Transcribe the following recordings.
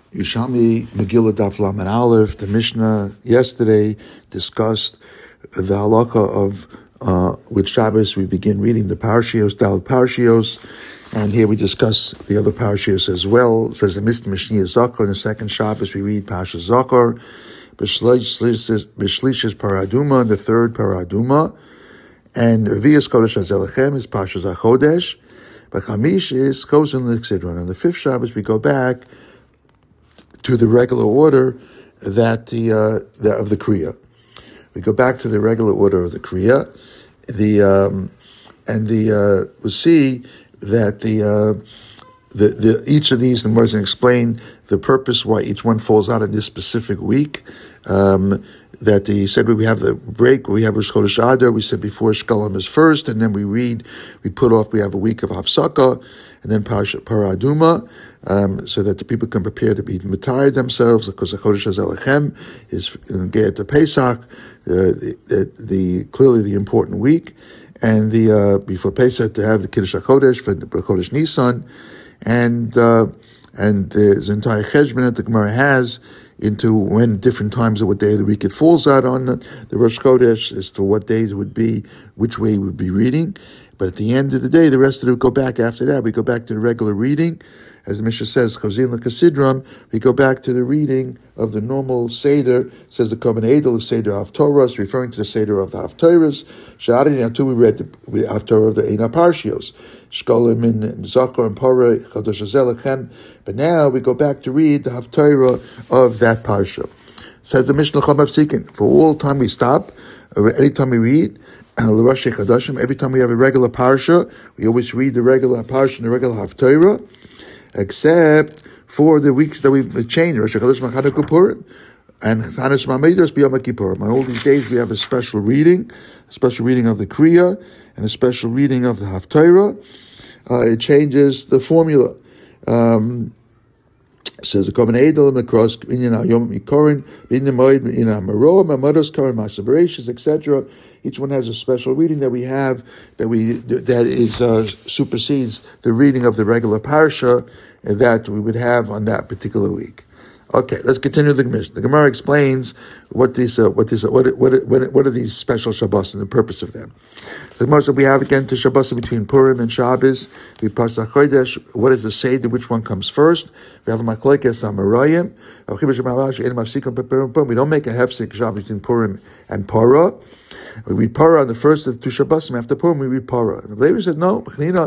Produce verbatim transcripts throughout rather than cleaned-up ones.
Yerushalmi Megillah Daf Lamed Aleph. The Mishnah yesterday discussed the halacha of uh, with Shabbos we begin reading the parashios, Daled parashios, and here we discuss the other parashios as well. It says the Mishnah Mishnah Zakar. In the second Shabbos we read Parashas Zakar, B'Shlishis Paraduma, the third Paraduma, and Revi'as Kodesh Hazelechem is Parashas HaChodesh. But Chamish is Kozen L'Chsidron. On the fifth Shabbos we go back to the regular order that the, uh, the of the Kriya. We go back to the regular order of the Kriya. The um, and the uh, we'll see that the uh, the the each of these, the Gemara can explain the purpose why each one falls out in this specific week. Um, that he said we have the break, we have Rosh Chodesh Adar, we said before Shkalim is first, and then we read, we put off, we have a week of Hafsaka, and then Paraduma, um, so that the people can prepare to be Matari themselves, because the Chodesh Hazelechem is Ge'et to Pesach, uh, the, the, the clearly the important week, and the uh, before Pesach to have the Kiddush HaKodesh for Chodesh Nisan, and uh, and the entire cheshbon that the Gemara has into when different times of what day of the week it falls out on the, the Rosh Chodesh, as to what days it would be, which way we would be reading. But at the end of the day, the rest of it would go back after that. We go back to the regular reading. As the Mishnah says, Chazin l'Kasidram, we go back to the reading of the normal Seder. It says the Kohen Edel, the Seder of Torahs, referring to the Seder of the Haftorahs. Sha'arin until we read the Haftorah of the Eina Parshios. Shkolim in Zakar and Parah, Chodesh Hazelechem. But now we go back to read the Haftorah of that Parsha. Says the Mishnah Chamav Sikin, for all time we stop, any time we read, every time we have a regular Parsha, we always read the regular Parsha and the regular Haftorah, except for the weeks that we've changed, Rosh Hashanah, Chanukah, Purim, and Chanas Ma'ameidos B'Yom Kippurim. On all these days we have a special reading, a special reading of the Kriya, and a special reading of the Haftorah. Uh, it changes the formula. Um, it says the Kohen Edel across Binyan Yom Mikorin, Binyan Moed, Binyan Maroa, Mamados Korin, Masaberacious, et cetera. Each one has a special reading that we have that we that is uh, supersedes the reading of the regular parsha that we would have on that particular week. Okay, let's continue the Gemara. The Gemara explains what these, uh, what these, uh, what, what, what, what are these special Shabbos and the purpose of them. The Gemara said we have again to Shabbos between Purim and Shabbos. We pass the Chodesh. What is the Seder? Which one comes first? We have a Machlokes Amarayim. We don't make a hefsek Shabbos between Purim and Parah. We read Parah on the first of the two Shabbosim. After Purim, we read Parah. And the Levi said, no,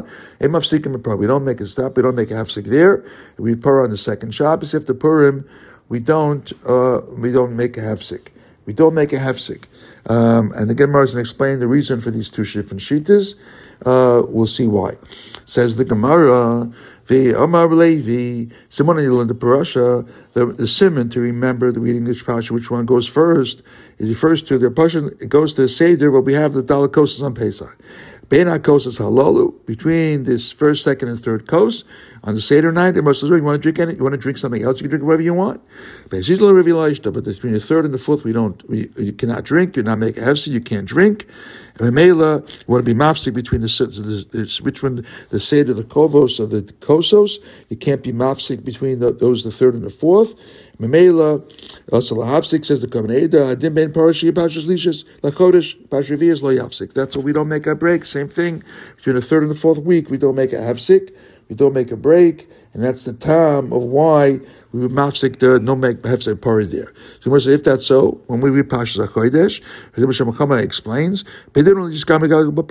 we don't make a stop, we don't make a hafsik there. We read Parah on the second Shabbos. After Purim, we don't uh, we don't make a hafsik. We don't make a hafsik. Um, and the Gemara is going to explain the reason for these two different shitas. Uh, we'll see why. Says the Gemara, the Amar Levi, someone in the parasha, the, the simon to remember the reading of parasha, which one goes first, it refers to the passion. It goes to the Seder, but we have the Dalakosas on Pesach. Bein HaKosas Halalu, between this first, second, and third coast, on the Seder night, you want to drink any, you want to drink something else, you can drink whatever you want. But between the third and the fourth, we don't, we, you cannot drink, you're not making hefsek, you can't drink. And Mela, you want to be mafsik between the, the, the which one, the Seder, the Kovos, or the Kosos, you can't be mafsik between the, those, the third and the fourth. Memela, also lahavsik says the Kohen Edel, Adim ben Parashi, Pashas Lishas, Lachodesh, Pashrevias lo yafsik. That's what we don't make a break. Same thing between the third and the fourth week, we don't make a havsik, we don't make a break, and that's the time of why we would mafsik the no make havsik party there. So we say if that's so, when we read Pashas HaKodesh, Rabbi explains, but they don't just come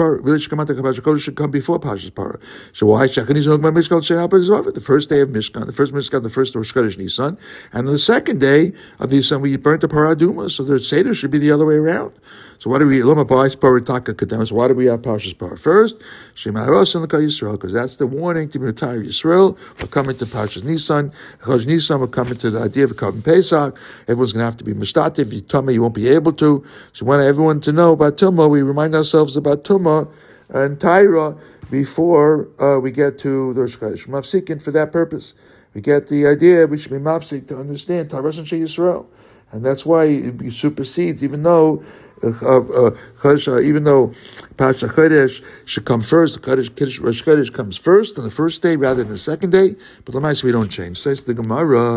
should come before Pashas Parah. So why the first day of Mishkan, the first Mishkan, the first Rosh Chodesh Nisan, and the second day of the Nisan we burnt the Paraduma, so the Seder should be the other way around. So why do we Loma Bais Parataka Kademas? Why do we have Pashas Parah first? Shema Haros and Yisrael, because that's the warning to the entire Yisrael. We're coming to Pashas Nisan. Chodesh Nisan, we're coming to the idea of Korban Pesach. Everyone's going to have to be mishtativ. You tell me you won't be able to. So we want everyone to know about Tumah. We remind ourselves about Tumah and Taira before uh, we get to the Rosh Chodesh. Mafsikin for that purpose. We get the idea we should be mafsik to understand Taras and Shei Yisrael, and that's why it supersedes, even though. Uh, uh, uh, even though Parsha Chodesh should come first, the Chodesh, Rosh Chodesh comes first on the first day rather than the second day, but Lamais we don't change. Says the Gemara.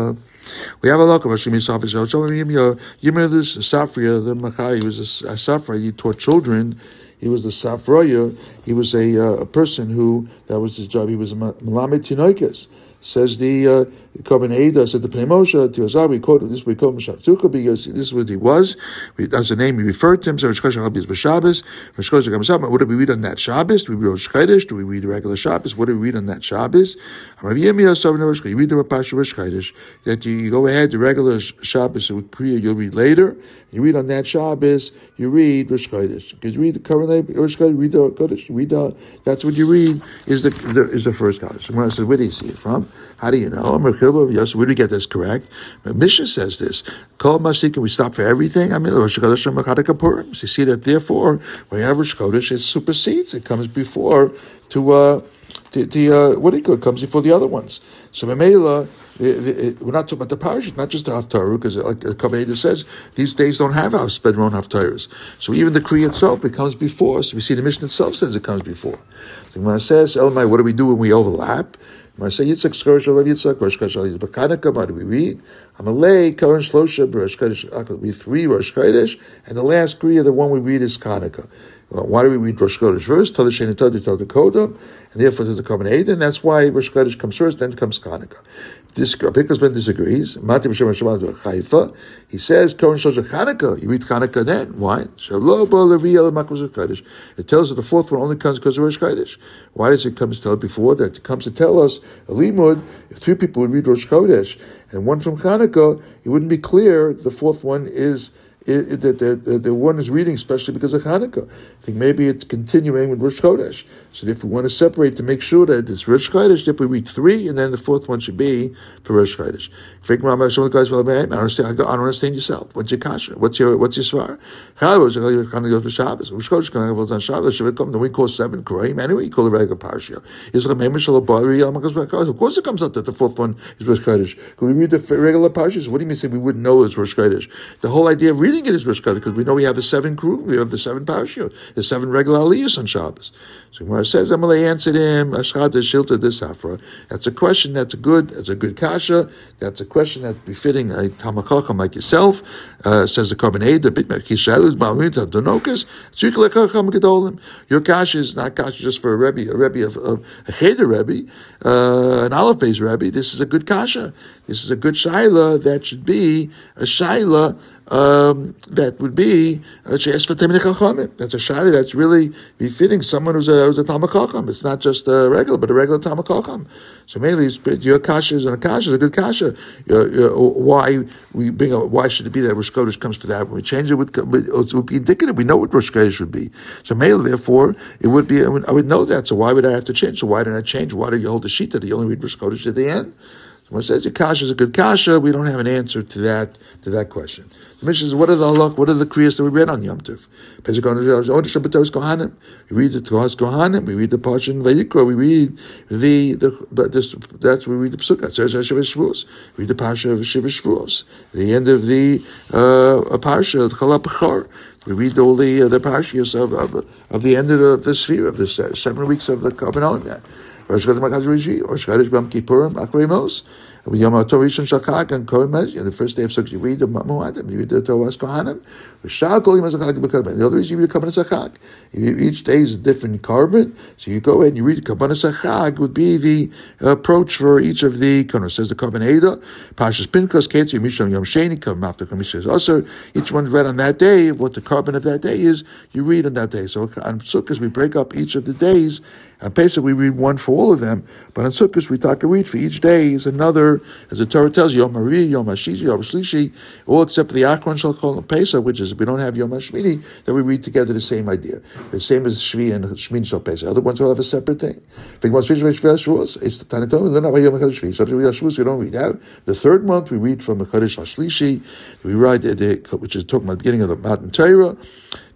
We have a look of Hashem Yisaf Yisrael. Yimir this Safria, the Machai, he was a, a Safra, he taught children. He was the Safraya. He was a, uh, a person who, that was his job. He was a Melamed Tinoikes. Says the uh, Korban Eidah, said the Pnei Moshe, to Azar, we quote this, we call him Shavtuka, because this is what he was. We, that's the name we referred to him. So, Rosh Chodesh HaChabis B'Shabbos. Rosh Chodesh HaChabis. What do we read on that Shabbos? Do we read Rosh Chodesh? Do we read the regular Shabbos? What do we read on that Shabbos? You read the Parsha Rosh Chodesh, that you, you go ahead, the regular Shabbos, so you'll read later. You read on that Shabbos, you read Rosh Chodesh. Because you read the current Rosh Chodesh, read the Chodesh, read the, that's what you read, is the, the is the first Chodesh. Someone says, where do you see it from? How do you know? Where do we get this correct? Mishnah says this. Kol Masik, we stop for everything. I mean, Rosh Chodesh Makadaka Purim. So you see that, therefore, when you have Rosh Chodesh, it supersedes. It comes before to, uh, the, the uh, what do you call it? It comes before the other ones. So Mamela, we're not talking about the parashah, not just the Haftarah, because like the Korban Eidah says, these days don't have our spread their own Haftarahs. So even the Kriya itself, it comes before. So we see the Mishnah itself says it comes before. The Gemara says, Elamai, what do we do when we overlap? I say Yitzchak Skorish Olav Yitzchak Rosh Chodesh B'Kanaka. What do we read? Amalei Karan Shlosha Rosh Chodesh. We three Rosh Chodesh, and the last Kriya, the one we read is Kanaka. Well, why do we read Rosh Chodesh first? Tell the Sheni Tadi Tell the Kodam, and therefore there's the Korban Eidah, and that's why Rosh Chodesh comes first, then comes Kanaka. This Pikus Ben disagrees. Mati B'Shem Hashem Chayfa. He says Karan Shlosha Chanukah. You read Chanukah then. Why? It tells us the fourth one only comes because of Rosh Chodesh. Why does it come to tell it before that? It comes to tell us a limud. If three people would read Rosh Chodesh and one from Chanukah, it wouldn't be clear the fourth one is. It, it, the, the, the one is reading especially because of Hanukkah. I think maybe it's continuing with Rosh Chodesh. So if we want to separate to make sure that it's Rosh Chodesh, if we read three, and then the fourth one should be for Rosh Chodesh. I don't understand. I don't understand yourself. What's your kasha? What's your what's your svar? Rosh Chodesh can on Shabbos. Then we call seven Koreim. Anyway, you call the regular parsha. Of course, it comes out that the fourth one is Rosh Chodesh. Can we read the regular parshas? What do you mean say we wouldn't know it's Rosh Chodesh? The whole idea of reading it is Rosh Chodesh because we know we have the seven crew, we have the seven parashiyot, the seven regular aliyahs on Shabbos. So when it says, Amalei answered him, Ashchad Shilta this Afra. That's a question. That's a good. That's a good kasha. That's a question that's befitting a Talmid Chacham like yourself. Uh, says the Korban Eidah, bit Kishalus Ba'aminta Donokas. Tzriich Lekacham Gedolim. Your kasha is not kasha just for a rebbe, a rebbe of, of a cheder rebbe, uh, an Aleph Beis rebbe. This is a good kasha. This is a good shaila that should be a shaila. Um, that would be a She'es V'Tamid Chachamim. That's a shayla that's really befitting someone who's a who's a Talmid Chacham. It's not just a regular, but a regular Talmid Chacham. So mainly, your kasha is a kasha is a good kasha. Uh, uh, why we bring a, why should it be that Rosh Chodesh comes for that? When we change it, it would, it would be indicative. We know what Rosh Chodesh would be. So mainly, therefore, it would be. I would, I would know that. So why would I have to change? So why didn't I change? Why do you hold the sheet that you only read Rosh Chodesh at the end? So when it says your kasha is a good kasha, we don't have an answer to that to that question. The Mishnah says, what are the halach, what are the kriyas that we read on Yom Tov? We read the Toras Kohanim, we read the Parsha in Vayikra, we read the, the but this, that's where we read the Pesukah, we read the Parsha of Shiva Shavuos, the end of the uh, Parsha, the Chalal Bechor. We read all the uh, the Parshas of, of of the end of the, the sphere of the uh, seven weeks of the Korban Olam. Rosh Chodesh Makaz Rishi, Rosh Chodesh B'Yom Kippurim, Akrei Mos, Yom HaTorah Rishon Shel Chag, and Korban Mez. The first day of Sukkot, you read the Moadim, you read the Toras Kohanim. Rishal Kol Yom HaChag B'Korban. The other is you read the Korban Chag. Each day is a different carbon, so you go ahead and you read the Korban Chag. Would be the approach for each of the Korban. Says the Korban Eidah, Parshas Pinchas, Ketzir Mishon Yom Sheni, Korban Mafta Komishas Aser. Each one read on that day. What the carbon of that day is, you read on that day. So on Sukkot, we break up each of the days. On Pesach, we read one for all of them, but on Sukkot, we talk a read for each day is another, as the Torah tells you, Yom HaRi'i, Yom HaShishi, Yom HaShlishi, all except for the Achron Shel Kol Pesach, which is, if we don't have Yom HaShmini, that we read together the same idea. The same as Shvi and Shmini Shel Pesach. Other ones will have a separate thing. It's the Tanatom, they're not by Yom HaShvi. So if we read Shavuos, we don't read that. The third month, we read from the Chodesh HaShlishi, we read, the, which is talking about the beginning of the Matan Torah.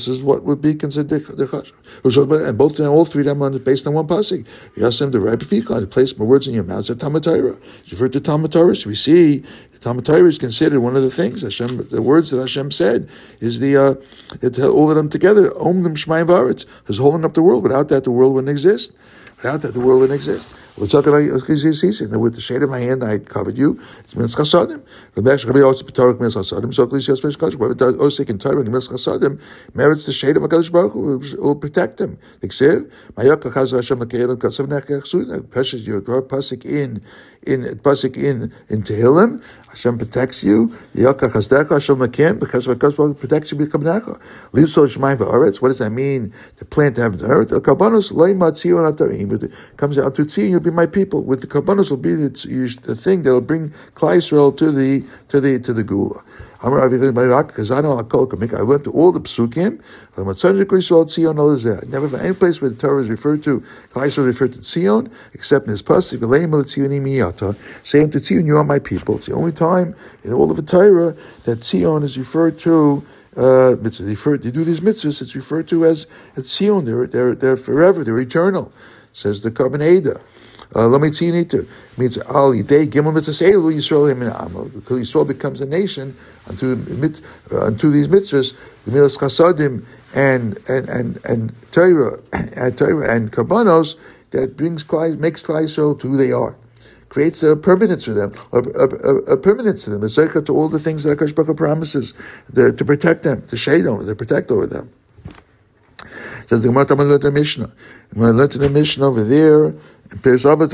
this is what would be considered the chashav. And both, all three of them are based on one pasuk. Yasem the Rebbe Fikon, to place my words in your mouth. Talmud Torah. It's referred to Talmud Torah. So we see the Talmud Torah is considered one of the things Hashem, the words that Hashem said is the uh, it, all of them together. Om them Shmayim V'Aretz is holding up the world. Without that, the world wouldn't exist. Without that, the world wouldn't exist. We're talking about with the shade of my hand, I covered you. It's mitzvah chasadim. Whoever does osik in Torah, mitzvah chasadim, merits the shade of HaKadosh Baruch Hu, will protect him. The Ksiv, Mayakach Chaz Hashem L'Keil Kasav Nechech Suda. Precious, you draw pasuk in in pasuk in in Tehillim. Hashem protects you. Yaka Chazdecha Hashem Lakim, because what God protects you become Necha. Liso Shemaim V'Aretz. What does that mean? The plant to have the earth. The Karbanos Loi Matzion Atarim. It comes out to Tzion. You'll be my people. With the Karbanos will be the, the thing that will bring Klal Yisrael to the to the to the Gula. I went to all the psukim. Never found any place where the Torah is referred to, Klal Yisrael is referred to Tzion, except in his pasuk. Saying to Tzion, you are my people. It's the only time in all of the Torah that Tzion is referred to. Uh, it's referred. They do these mitzvahs. It's referred to as as Tzion. They're they're they're forever. They're eternal. Says the Karban Eda. Let me see you need to means al yidei gimel mitzvahs elu Yisrael min amo, because Yisrael becomes a nation unto uh, unto these mitzvahs, the milas chasadim and and and and Torah and Torah and karbanos that brings makes Klal Yisrael to who they are, creates a permanence for them, a, a, a, a permanence to them, a zaycha to all the things that HaKadosh Baruch Hu promises the, to protect them, to shade over, to protect over them. Says the Gemara, I'm going to learn the Mishnah. I'm going to learn the Mishnah over there. Three things the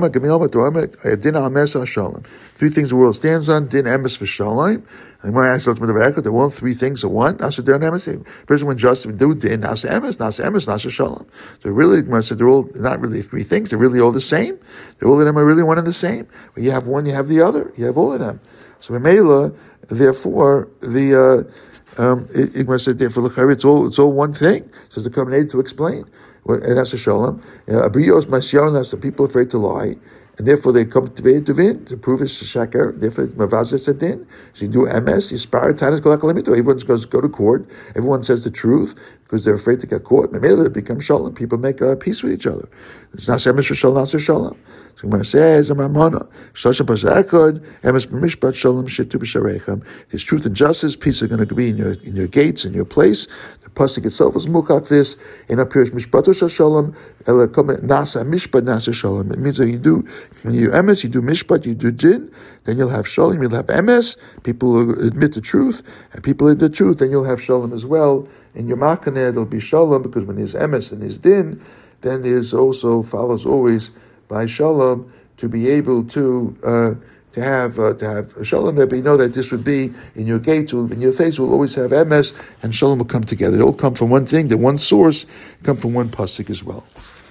world stands on, din emes v'shalom. And when I asked the record, there were three things. One, nasa din emes. Person when justice do din nasa emes, nasa emes, nasa shalom. So really, I said they're all not really three things. They're really all the same. They're all of them are really one and the same. When you have one, you have the other. You have all of them. So in Mela, therefore, the uh, um, Igmar said therefore it's all it's all one thing. Says the Karban to explain. And that's a shalom. Abriyos Mashiach, that's the people afraid to lie, and therefore they come to Vin to prove it's shaker. Therefore, Mavazah said din. So you do M S, you spar tanis kolakalimito. Everyone goes go to court. Everyone says the truth because they're afraid to get caught. Maybe it becomes shalom. People make uh, peace with each other. It's not emes for shalom, not for shalom. So Gemara says, "Amamana shloshim pasakod emes b'mishpat shalom shitu b'sharechem." There's truth and justice. Peace are going to be in your in your gates, in your place. Pasuk itself is mukak this in a pirish mishpato shalom ela nasa mishpat nasa shalom. It means that you do when you do emes, you do mishpat, you do din, then you'll have shalom. You'll have emes. People will admit the truth, and people admit the truth. Then you'll have shalom as well. In your makaneh there'll be shalom because when there's emes and there's din, then there's also follows always by shalom to be able to. Uh, To have uh, to have shalom there, but you know that this would be in your gates, in your face, will always have emes, and shalom will come together. It all come from one thing, the one source, come from one pasuk as well.